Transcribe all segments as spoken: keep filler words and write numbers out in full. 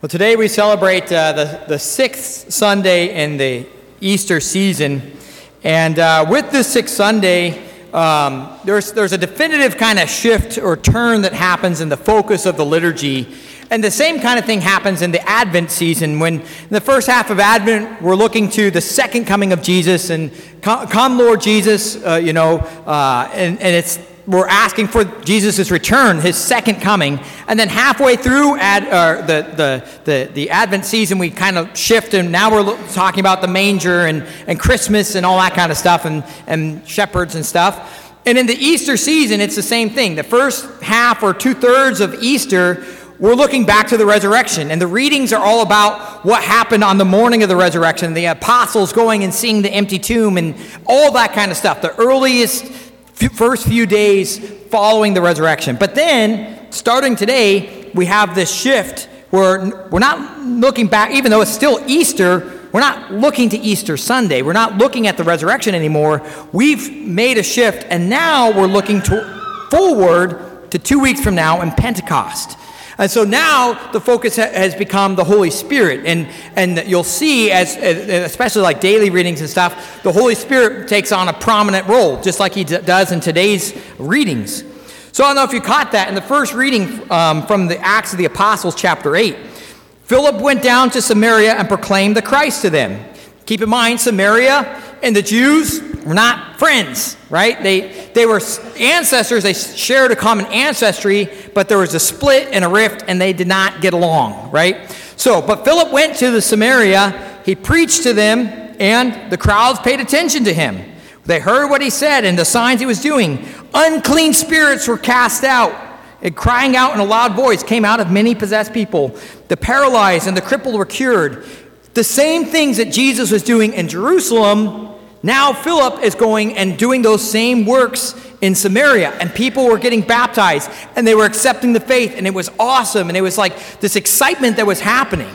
Well, today we celebrate uh, the, the sixth Sunday in the Easter season. And uh, with this sixth Sunday, um, there's, there's a definitive kind of shift or turn that happens in the focus of the liturgy. And the same kind of thing happens in the Advent season, when in the first half of Advent, we're looking to the second coming of Jesus, and come, come Lord Jesus, uh, you know, uh, and, and it's we're asking for Jesus' return, his second coming. And then halfway through ad, uh, the, the, the, the Advent season, we kind of shift, and now we're lo- talking about the manger and, and Christmas and all that kind of stuff, and, and shepherds and stuff. And in the Easter season, it's the same thing. The first half or two-thirds of Easter, we're looking back to the resurrection, and the readings are all about what happened on the morning of the resurrection, the apostles going and seeing the empty tomb and all that kind of stuff, the earliest few, first few days following the resurrection. But then, starting today, we have this shift where we're not looking back, even though it's still Easter, we're not looking to Easter Sunday. We're not looking at the resurrection anymore. We've made a shift, and now we're looking to, forward to two weeks from now in Pentecost. And so now the focus ha- has become the Holy Spirit. And and you'll see, as, as especially like daily readings and stuff, the Holy Spirit takes on a prominent role, just like he d- does in today's readings. So I don't know if you caught that. In the first reading um, from the Acts of the Apostles, chapter eight, Philip went down to Samaria and proclaimed the Christ to them. Keep in mind, Samaria and the Jews were not friends, right? They they were ancestors. They shared a common ancestry, but there was a split and a rift, and they did not get along, right? So, but Philip went to the Samaria. He preached to them, and the crowds paid attention to him. They heard what he said and the signs he was doing. Unclean spirits were cast out, and crying out in a loud voice came out of many possessed people. The paralyzed and the crippled were cured. The same things that Jesus was doing in Jerusalem, now Philip is going and doing those same works in Samaria. And people were getting baptized, and they were accepting the faith, and it was awesome. And it was like this excitement that was happening.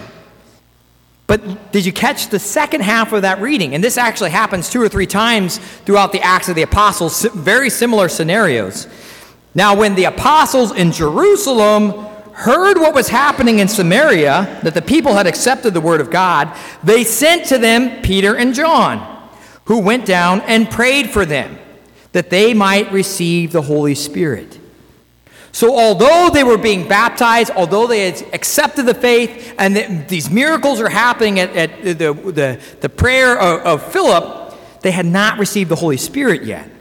But did you catch the second half of that reading? And this actually happens two or three times throughout the Acts of the Apostles, very similar scenarios. Now, when the apostles in Jerusalem heard what was happening in Samaria, that the people had accepted the word of God, they sent to them Peter and John, who went down and prayed for them, that they might receive the Holy Spirit. So although they were being baptized, although they had accepted the faith, and the, these miracles are happening at, at the, the, the prayer of, of Philip, they had not received the Holy Spirit yet.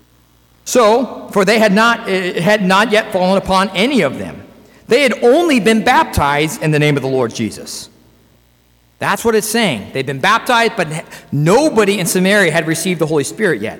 So, for they had not, it had not yet fallen upon any of them. They had only been baptized in the name of the Lord Jesus. That's what it's saying. They'd been baptized, but nobody in Samaria had received the Holy Spirit yet.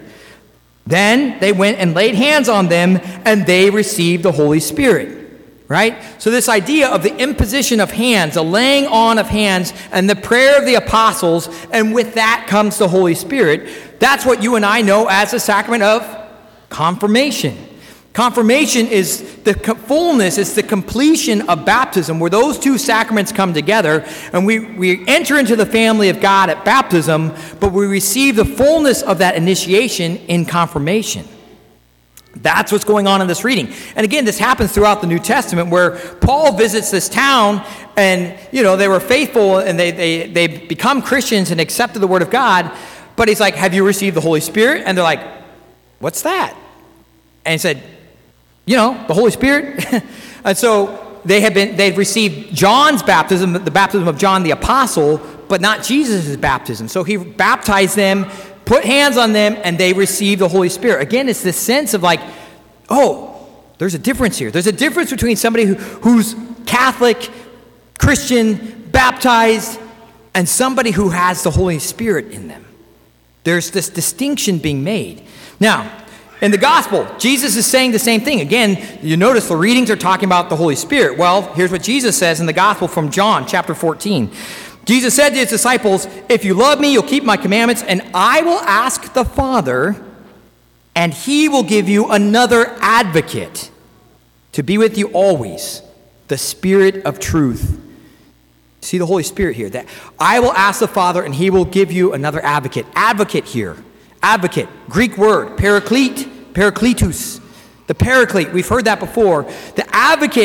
Then they went and laid hands on them, and they received the Holy Spirit. Right? So this idea of the imposition of hands, the laying on of hands, and the prayer of the apostles, and with that comes the Holy Spirit, that's what you and I know as the sacrament of confirmation. Confirmation is the fullness, it's the completion of baptism, where those two sacraments come together, and we, we enter into the family of God at baptism, but we receive the fullness of that initiation in confirmation. That's what's going on in this reading. And again, this happens throughout the New Testament, where Paul visits this town, and you know they were faithful, and they, they, they become Christians and accepted the word of God, but he's like, have you received the Holy Spirit? And they're like, what's that? And he said, you know, the Holy Spirit. And so they had been, they'd received John's baptism, the baptism of John the Apostle, but not Jesus' baptism. So he baptized them, put hands on them, and they received the Holy Spirit. Again, it's this sense of like, oh, there's a difference here. There's a difference between somebody who, who's Catholic, Christian, baptized, and somebody who has the Holy Spirit in them. There's this distinction being made. Now, in the gospel, Jesus is saying the same thing. Again, you notice the readings are talking about the Holy Spirit. Well, here's what Jesus says in the gospel from John, chapter fourteen. Jesus said to his disciples, if you love me, you'll keep my commandments, and I will ask the Father, and he will give you another advocate to be with you always, the Spirit of truth. See the Holy Spirit here. That I will ask the Father, and he will give you another advocate. Advocate here. Advocate, Greek word, paraclete, parakletos. The paraclete, we've heard that before. The advocate,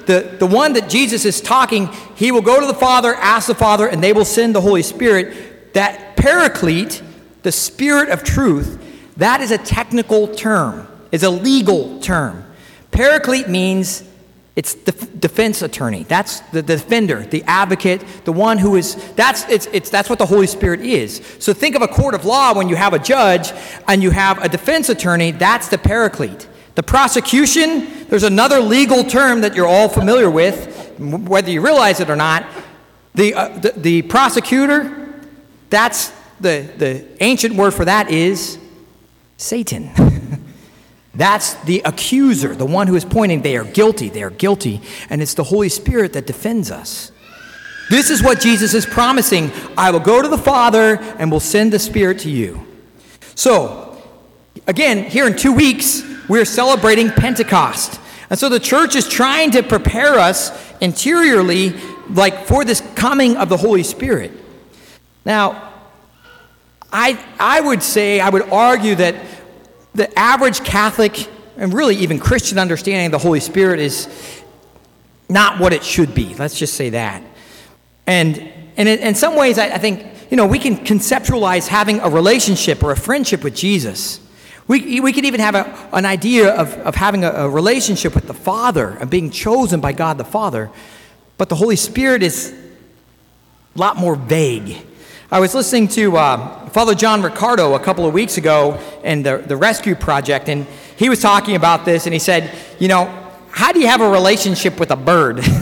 the, the one that Jesus is talking, he will go to the Father, ask the Father, and they will send the Holy Spirit. That Paraclete, the Spirit of truth, that is a technical term. It's a legal term. Paraclete means it's the defense attorney. That's the defender, the advocate, the one who is, that's, it's, it's, that's what the Holy Spirit is. So think of a court of law when you have a judge and you have a defense attorney, that's the Paraclete. The prosecution, there's another legal term that you're all familiar with, whether you realize it or not. The, uh, the, the prosecutor, that's the, the ancient word for that is Satan. That's the accuser, the one who is pointing, they are guilty, they are guilty. And it's the Holy Spirit that defends us. This is what Jesus is promising. I will go to the Father and will send the Spirit to you. So, again, here in two weeks, we're celebrating Pentecost. And so the church is trying to prepare us interiorly, like for this coming of the Holy Spirit. Now, I, I would say, I would argue that the average Catholic, and really even Christian understanding of the Holy Spirit is not what it should be. Let's just say that. And, and in, in some ways, I, I think, you know, we can conceptualize having a relationship or a friendship with Jesus. We, we could even have a, an idea of, of having a, a relationship with the Father and being chosen by God the Father. But the Holy Spirit is a lot more vague. I was listening to uh, Father John Ricardo a couple of weeks ago in the, the Rescue Project, and he was talking about this, and he said, you know, how do you have a relationship with a bird? And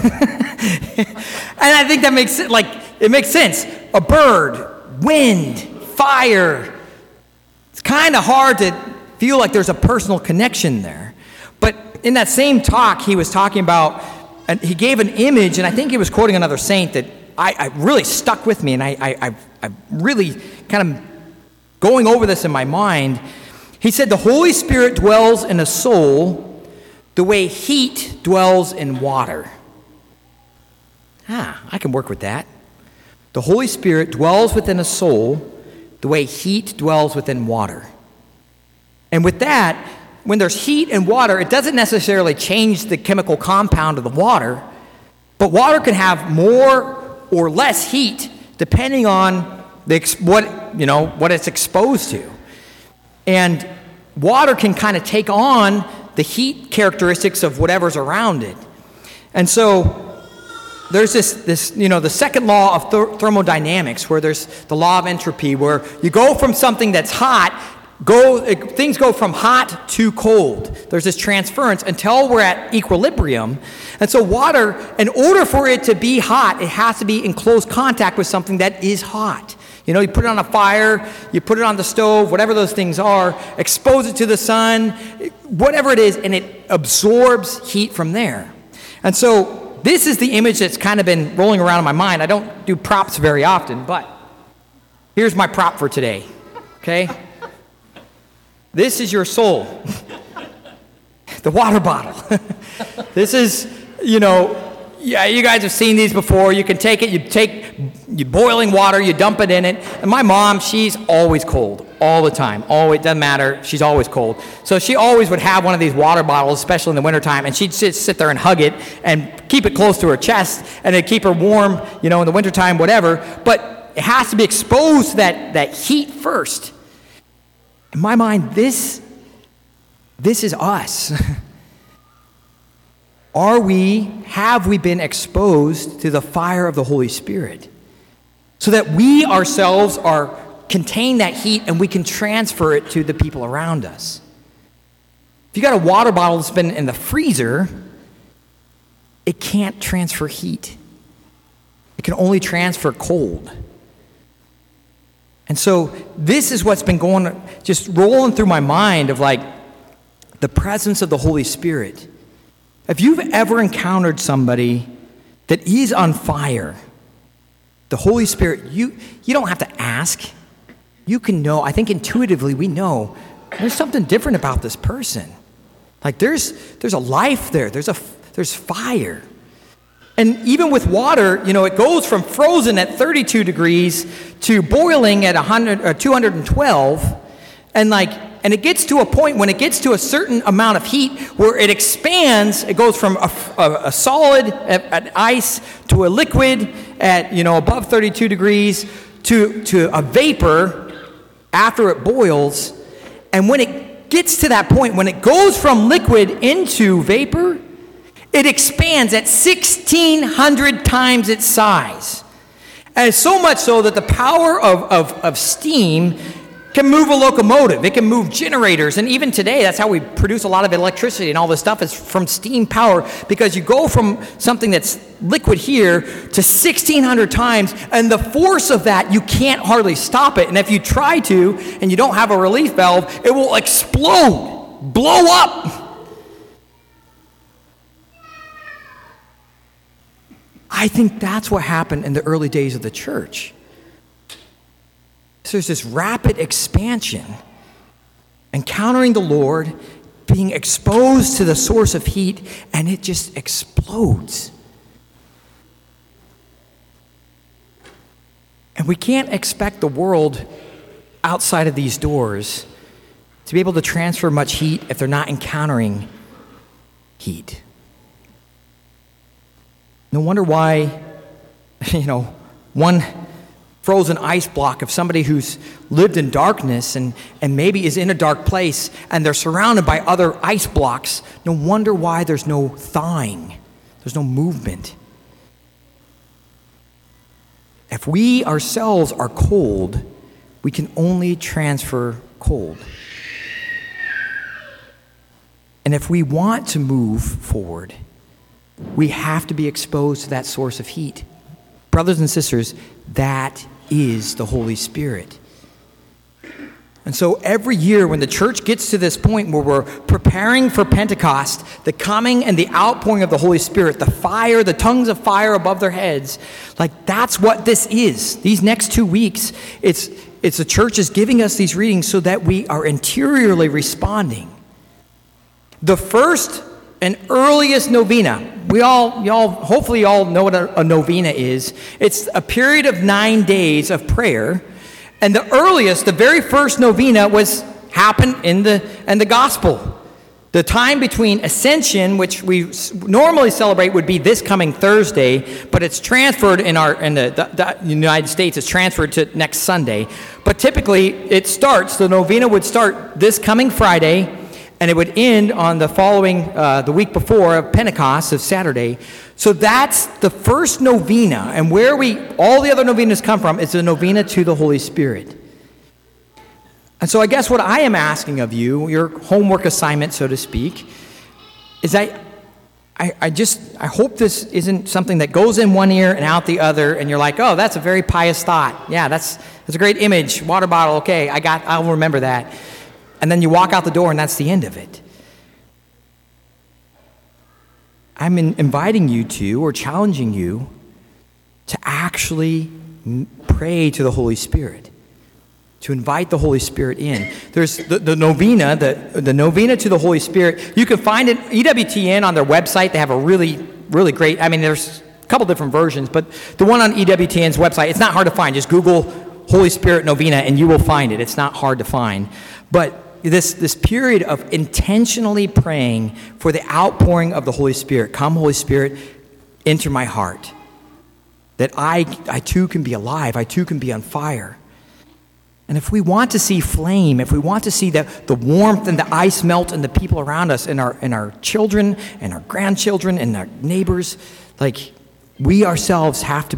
I think that makes like it makes sense. A bird, wind, fire. It's kind of hard to feel like there's a personal connection there. But in that same talk, he was talking about, and he gave an image, and I think he was quoting another saint that I, I really stuck with me, and I, I, I, I really kind of going over this in my mind. He said the Holy Spirit dwells in a soul the way heat dwells in water. Ah, I can work with that. The Holy Spirit dwells within a soul the way heat dwells within water. And with that, when there's heat and water, it doesn't necessarily change the chemical compound of the water, but water can have more or less heat depending on the what you know what it's exposed to. And water can kind of take on the heat characteristics of whatever's around it. And so there's this this you know the second law of th- thermodynamics, where there's the law of entropy, where you go from something that's hot, go things go from hot to cold. There's this transference until we're at equilibrium. And so water, in order for it to be hot, it has to be in close contact with something that is hot. You know, you put it on a fire, you put it on the stove, whatever those things are, expose it to the sun, whatever it is, and it absorbs heat from there. And so this is the image that's kind of been rolling around in my mind. I don't do props very often, but here's my prop for today, okay? This is your soul, the water bottle. This is, you know, yeah, you guys have seen these before. You can take it, you take you boiling water, you dump it in it. And my mom, she's always cold, all the time. Always, doesn't matter, she's always cold. So she always would have one of these water bottles, especially in the wintertime, and she'd sit, sit there and hug it and keep it close to her chest, and it'd keep her warm, you know, in the wintertime, whatever. But it has to be exposed to that, that heat first. In my mind, this, this is us. Are we, have we been exposed to the fire of the Holy Spirit so that we ourselves are contain that heat and we can transfer it to the people around us? If you got a water bottle that's been in the freezer, it can't transfer heat. It can only transfer cold. And so this is what's been going, just rolling through my mind of like the presence of the Holy Spirit. If you've ever encountered somebody that is on fire, the Holy Spirit, you, you don't have to ask. You can know, I think intuitively we know there's something different about this person. Like there's there's a life there, there's a there's fire. And even with water, you know, it goes from frozen at thirty-two degrees to boiling at one hundred or two hundred twelve. And like and it gets to a point when it gets to a certain amount of heat where it expands. It goes from a, a, a solid at, at ice to a liquid at, you know, above thirty-two degrees to, to a vapor after it boils. And when it gets to that point, when it goes from liquid into vapor, it expands at sixteen hundred times its size. And so much so that the power of, of, of steam can move a locomotive. It can move generators. And even today, that's how we produce a lot of electricity and all this stuff is from steam power, because you go from something that's liquid here to sixteen hundred times, and the force of that, you can't hardly stop it. And if you try to, and you don't have a relief valve, it will explode, blow up. I think that's what happened in the early days of the church. So there's this rapid expansion, encountering the Lord, being exposed to the source of heat, and it just explodes. And we can't expect the world outside of these doors to be able to transfer much heat if they're not encountering heat. No wonder why, you know, one frozen ice block of somebody who's lived in darkness and, and maybe is in a dark place and they're surrounded by other ice blocks, no wonder why there's no thawing, there's no movement. If we ourselves are cold, we can only transfer cold. And if we want to move forward, we have to be exposed to that source of heat. Brothers and sisters, that is the Holy Spirit. And so every year when the church gets to this point where we're preparing for Pentecost, the coming and the outpouring of the Holy Spirit, the fire, the tongues of fire above their heads, like that's what this is. These next two weeks, it's, it's the church is giving us these readings so that we are interiorly responding. The first and earliest novena, we all, y'all, hopefully y'all know what a, a novena is. It's a period of nine days of prayer. And the earliest, the very first novena was happened in the, in the gospel. The time between Ascension, which we normally celebrate, would be this coming Thursday, but it's transferred in our in the, the, the United States. It's transferred to next Sunday. But typically, it starts. The novena would start this coming Friday, and it would end on the following, uh, the week before of Pentecost, of Saturday. So that's the first novena, and where we all the other novenas come from is the novena to the Holy Spirit. And so I guess what I am asking of you, your homework assignment, so to speak, is I, I, I just, I hope this isn't something that goes in one ear and out the other, and you're like, oh, that's a very pious thought. Yeah, that's, that's a great image. Water bottle, okay, I got, I'll remember that. And then you walk out the door, and that's the end of it. I'm in, inviting you to, or challenging you, to actually pray to the Holy Spirit, to invite the Holy Spirit in. There's the, the novena, the, the novena to the Holy Spirit. You can find it, E W T N on their website. They have a really, really great, I mean, there's a couple different versions, but the one on E W T N's website, it's not hard to find. Just Google Holy Spirit novena, and you will find it. It's not hard to find. But This, this period of intentionally praying for the outpouring of the Holy Spirit. Come, Holy Spirit, enter my heart. That I, I too can be alive. I too can be on fire. And if we want to see flame, if we want to see the, the warmth and the ice melt in the people around us, and our, and our children and our grandchildren and our neighbors, like we ourselves have to be